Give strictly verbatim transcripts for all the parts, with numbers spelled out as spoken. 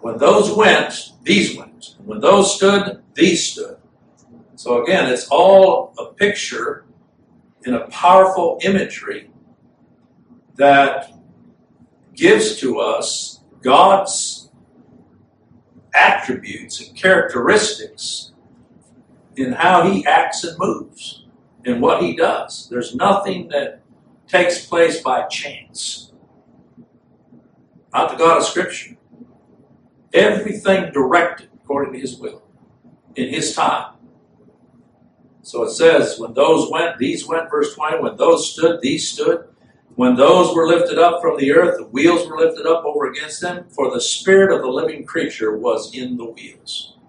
When those went, these went. When those stood, these stood. So again, it's all a picture in a powerful imagery that gives to us God's attributes and characteristics in how he acts and moves and what he does. There's nothing that takes place by chance. Not the God of Scripture. Everything directed according to his will in his time. So it says, when those went, these went, verse twenty, when those stood, these stood. When those were lifted up from the earth, the wheels were lifted up over against them, for the spirit of the living creature was in the wheels.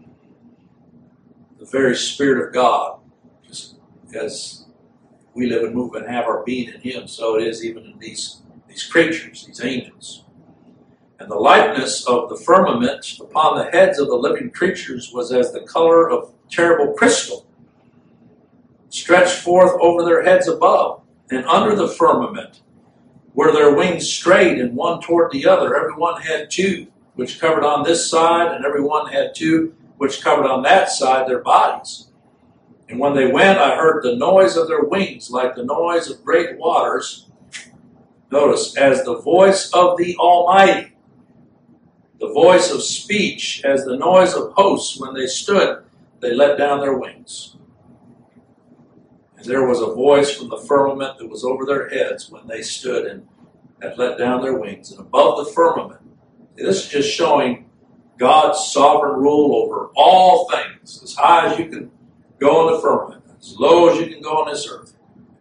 The very Spirit of God, just as we live and move and have our being in him, so it is even in these, these creatures, these angels. And the likeness of the firmament upon the heads of the living creatures was as the color of terrible crystal, stretched forth over their heads above, and under the firmament were their wings straight and one toward the other. Every one had two, which covered on this side, and every one had two, which covered on that side, their bodies. And when they went, I heard the noise of their wings, like the noise of great waters. Notice, as the voice of the Almighty, the voice of speech, as the noise of hosts. When they stood, they let down their wings. And there was a voice from the firmament that was over their heads when they stood and had let down their wings. And above the firmament, this is just showing God's sovereign rule over all things, as high as you can go in the firmament, as low as you can go on this earth.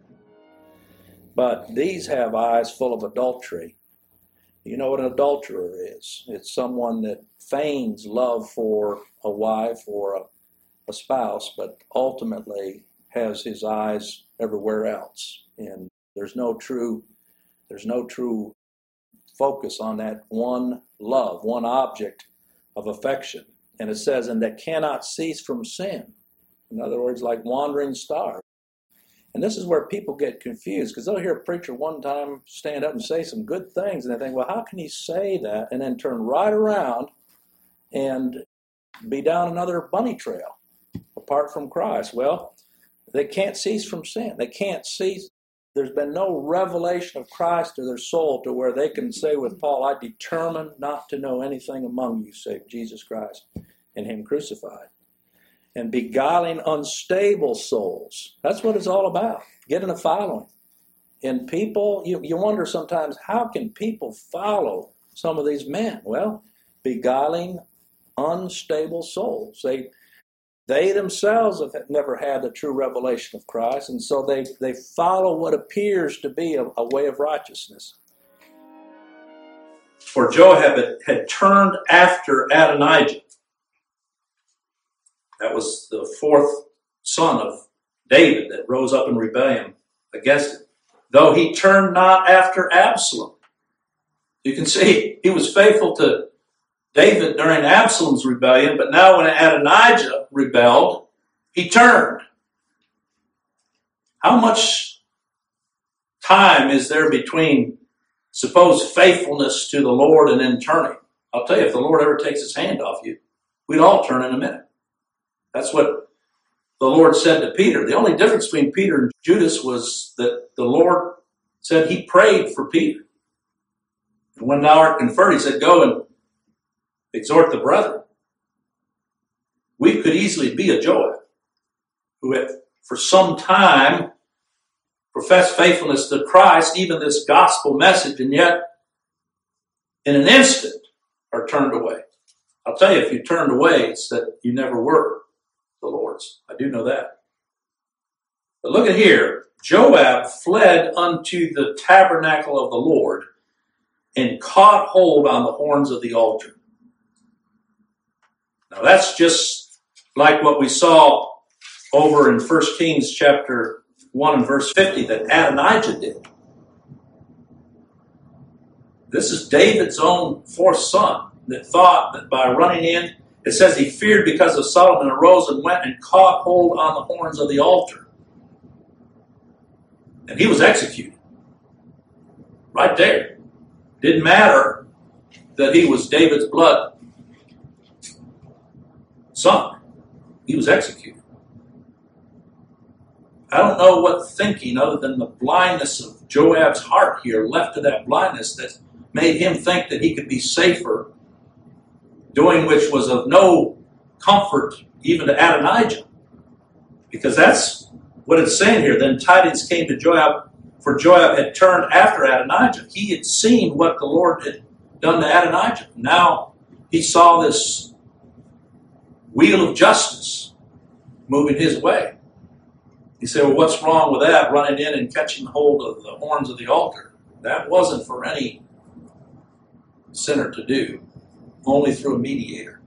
But these have eyes full of adultery. You know what an adulterer is? It's someone that feigns love for a wife or a, a spouse, but ultimately has his eyes everywhere else. And there's no true, there's no true focus on that one love, one object of affection. And it says, and that cannot cease from sin. In other words, like wandering stars. And this is where people get confused, because they'll hear a preacher one time stand up and say some good things, and they think, well, how can he say that? And then turn right around and be down another bunny trail apart from Christ. Well, they can't cease from sin. They can't cease. There's been no revelation of Christ to their soul to where they can say with Paul, I determined not to know anything among you save Jesus Christ and him crucified. And beguiling unstable souls. That's what it's all about, getting a following. And people, you, you wonder sometimes, how can people follow some of these men? Well, beguiling unstable souls. They they themselves have never had the true revelation of Christ, and so they, they follow what appears to be a, a way of righteousness. For Joab had, had turned after Adonijah. That was the fourth son of David that rose up in rebellion against him. Though he turned not after Absalom. You can see he was faithful to David during Absalom's rebellion, but now when Adonijah rebelled, he turned. How much time is there between supposed faithfulness to the Lord and then turning? I'll tell you, if the Lord ever takes his hand off you, we'd all turn in a minute. That's what the Lord said to Peter. The only difference between Peter and Judas was that the Lord said he prayed for Peter. And when thou art converted, he said, go and exhort the brethren. We could easily be a Joab who had for some time professed faithfulness to Christ, even this gospel message, and yet in an instant are turned away. I'll tell you, if you turned away, it's that you never were the Lord's. I do know that. But look at here. Joab fled unto the tabernacle of the Lord and caught hold on the horns of the altar. Now that's just like what we saw over in First Kings chapter one and verse fifty that Adonijah did. This is David's own fourth son that thought that by running in, it says he feared because of Solomon, arose and went and caught hold on the horns of the altar. And he was executed. Right there. Didn't matter that he was David's blood sunk. He was executed. I don't know what thinking other than the blindness of Joab's heart here left to that blindness that made him think that he could be safer, doing which was of no comfort even to Adonijah. Because that's what it's saying here. Then tidings came to Joab, for Joab had turned after Adonijah. He had seen what the Lord had done to Adonijah. Now he saw this wheel of justice moving his way. He said, well, what's wrong with that, running in and catching hold of the horns of the altar? That wasn't for any sinner to do, only through a mediator.